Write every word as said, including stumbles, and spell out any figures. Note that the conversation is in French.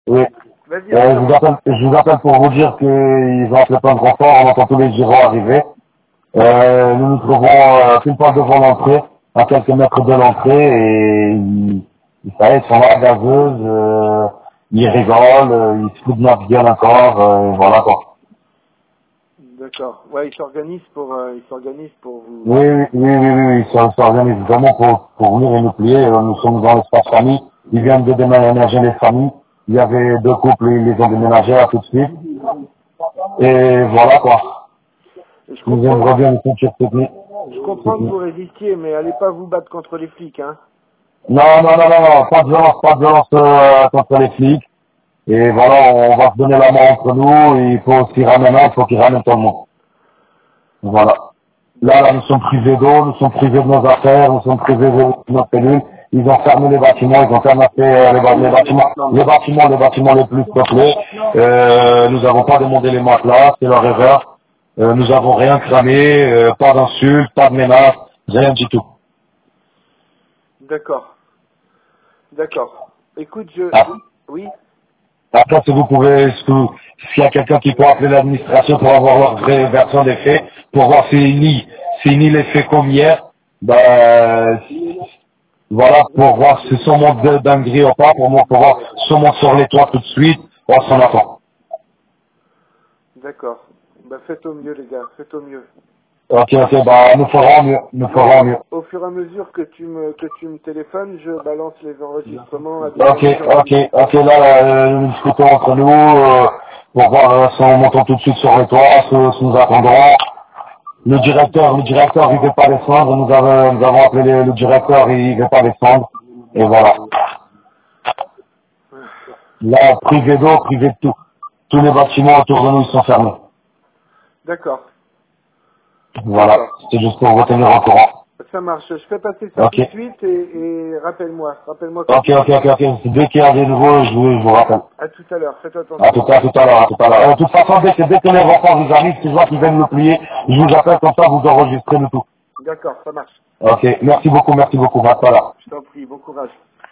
Oui. Vas-y, Euh, je, vous appelle, je vous appelle pour vous dire qu'ils ont appelé plein de renforts, on entend tous les gyros arriver. Euh, nous nous trouvons euh, pile poil devant l'entrée, à quelques mètres de l'entrée, et ils, ils, ça y est, ils sont là, gazeuses, euh, ils rigolent, euh, ils se foutent de notre gueule encore, euh, voilà quoi. d'accord. Ouais, ils s'organisent pour, euh, ils s'organisent pour vous. Oui, oui, oui, oui, oui, oui, ça s'organise vraiment pour, pour venir et nous plier. Euh, Nous sommes dans l'espace famille. Ils viennent de déménager les familles. Il y avait deux couples, ils les ont déménagés là tout de suite. Et voilà quoi. Et je Nous comprends, aimerions bien une culture technique. je comprends que vous résistiez, mais allez pas vous battre contre les flics, hein. Non, non, non, non, non, pas de violence, pas de violence euh, contre les flics. Et voilà, on va se donner la main entre nous. Et il faut aussi ramener, il faut qu'ils ramènent tout le monde. Voilà. Là, là, nous sommes privés d'eau, nous sommes privés de nos affaires, nous sommes privés de nos cellules. Ils ont fermé les bâtiments, ils ont fermé euh, les, ba- les bâtiments, les bâtiments, les bâtiments les plus peuplés. Euh, nous n'avons pas demandé les matelas, c'est leur erreur. Euh, nous avons rien cramé, euh, pas d'insultes, pas de menaces, rien du tout. D'accord, d'accord. Écoute, je, Ah. oui, Après, si vous pouvez, si vous- s'il y a quelqu'un qui peut appeler l'administration pour avoir leur vraie version des faits, pour voir s'ils nient, s'ils nient les faits comme hier, ben, voilà, pour voir si son monte de dinguerie ou pas, pour moi, pour voir si on monte sur les toits tout de suite, voir son attend. d'accord. Bah faites au mieux, les gars, faites au mieux. Ok, ok, bah, nous ferons mieux, nous ferons mieux. Au fur et à mesure que tu me, que tu me téléphones, je balance les enregistrements à des Ok, amis dans ok, ok, là, euh, nous discutons entre nous, euh, pour voir euh, si on monte tout de suite sur les toits, si, si nous attendrons. Le directeur, le directeur, il veut pas descendre, nous avons, nous avons appelé le, le directeur, il veut pas descendre, et voilà. Là, privé d'eau, privé de tout. Tous les bâtiments autour de nous, ils sont fermés. D'accord, Voilà, d'accord. c'était juste pour vous tenir au courant. Ça marche. Je fais passer ça Ok. tout de suite et, et rappelle-moi. Rappelle-moi quand Ok, tu ok, peux. ok, ok. Dès qu'il y a des nouveaux, je vous, je vous rappelle. À tout à l'heure. Faites À attention. tout à, tout à l'heure, à tout à l'heure. Euh, De toute façon, dès que, dès que les renforts vous arrivent, si je vois qu'ils viennent me plier, je vous appelle comme ça, vous enregistrez le tout. D'accord, ça marche. Ok, merci beaucoup, merci beaucoup, à tout à l'heure. Je t'en prie. Bon courage.